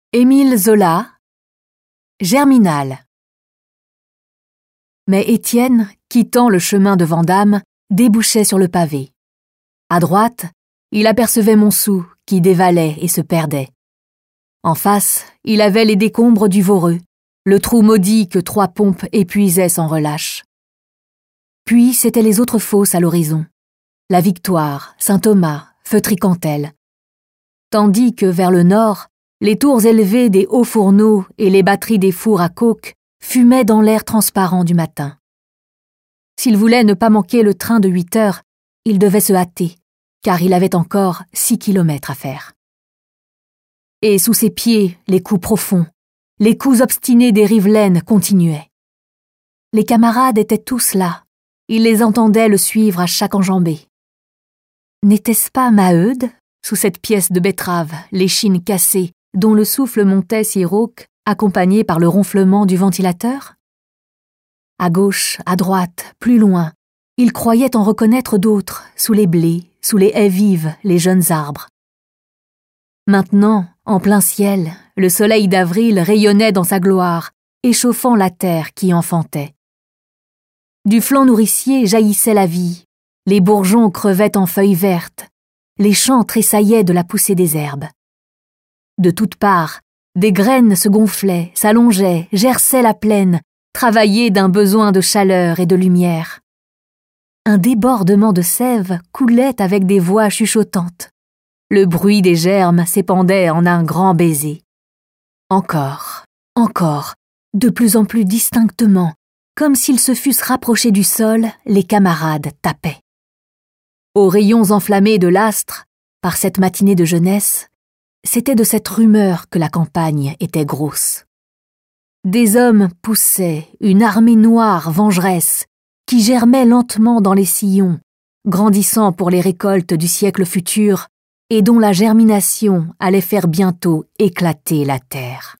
Émile Zola, Germinal. Mais Étienne, quittant le chemin de Vandame, débouchait sur le pavé. À droite, il apercevait Montsou qui dévalait et se perdait. En face, il avait les décombres du Voreux, le trou maudit que 3 pompes épuisaient sans relâche. Puis c'étaient les autres fosses à l'horizon, la Victoire, Saint-Thomas, Feutry-Cantel. Tandis que vers le nord, les tours élevées des hauts fourneaux et les batteries des fours à coke fumaient dans l'air transparent du matin. S'il voulait ne pas manquer le train de 8 heures, il devait se hâter, car il avait encore 6 kilomètres à faire. Et sous ses pieds, les coups profonds, les coups obstinés des rivelaines continuaient. Les camarades étaient tous là, il les entendait le suivre à chaque enjambée. N'était-ce pas Maheude, sous cette pièce de betterave, l'échine cassée, dont le souffle montait si rauque, accompagné par le ronflement du ventilateur? À gauche, à droite, plus loin, il croyait en reconnaître d'autres, sous les blés, sous les haies vives, les jeunes arbres. Maintenant, en plein ciel, le soleil d'avril rayonnait dans sa gloire, échauffant la terre qui enfantait. Du flanc nourricier jaillissait la vie, les bourgeons crevaient en feuilles vertes, les champs tressaillaient de la poussée des herbes. De toutes parts, des graines se gonflaient, s'allongeaient, gerçaient la plaine, travaillées d'un besoin de chaleur et de lumière. Un débordement de sève coulait avec des voix chuchotantes. Le bruit des germes s'épandait en un grand baiser. Encore, de plus en plus distinctement, comme s'ils se fussent rapprochés du sol, les camarades tapaient. Aux rayons enflammés de l'astre, par cette matinée de jeunesse, c'était de cette rumeur que la campagne était grosse. Des hommes poussaient, une armée noire vengeresse, qui germait lentement dans les sillons, grandissant pour les récoltes du siècle futur, et dont la germination allait faire bientôt éclater la terre.